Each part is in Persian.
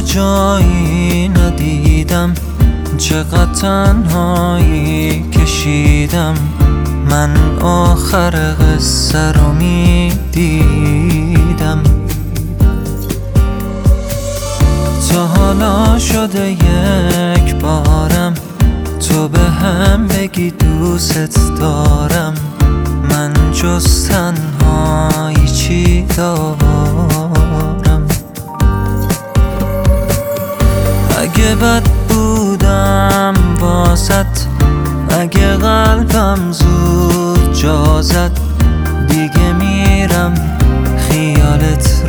جایی ندیدم، چقدر تنهایی کشیدم. من آخر قصه رو میدیدم. تا حالا شده یک بارم تو به هم بگی دوست دارم. من جز تنهایی چی دارم؟ اگه بد بودم واسط، اگه قلبم زود جا زد، دیگه میرم خیالت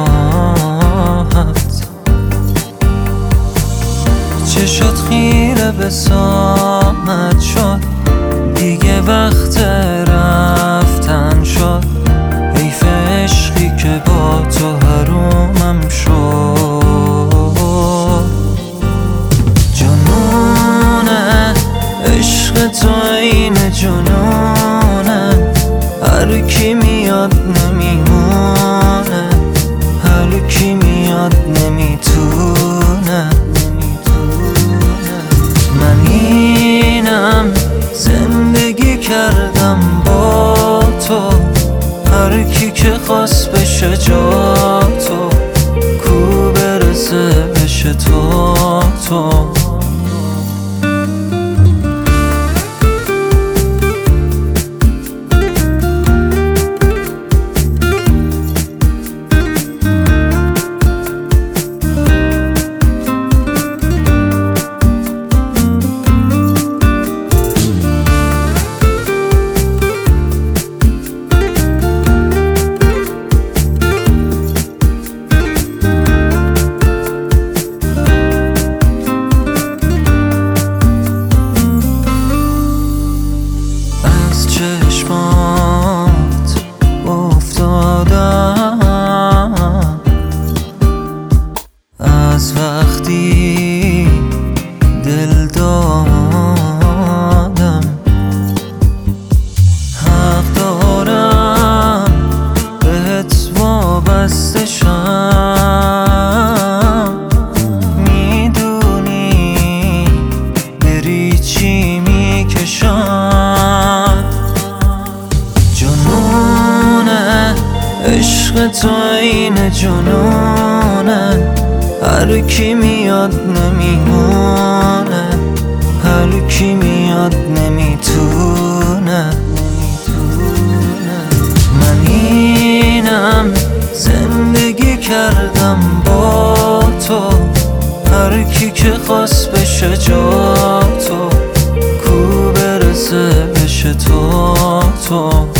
راحت. چشات خیره به ساعت شد، دیگه وقت رفتن شد. حیف عشقی که با تو حرومم شد. جنونه عشق تو این جنونه، هر کی میاد نمیمونه، هر کی میاد نمیتونه. من اینم زندگی کردم با تو، هر کی که خواست بشه جا تو، کو برسه بشه تو. چشمات افتادم از وقتی دل دادم. حق دارم بهت وابسته شم، میدونی بری چی میکشم. جنونه عشق تو این جنونه، هر کی میاد نمیمونه، هر کی میاد نمیتونه. من اینم زندگی کردم با تو، هر کی که خواست بشه جا تو، کو برسه بشه تو.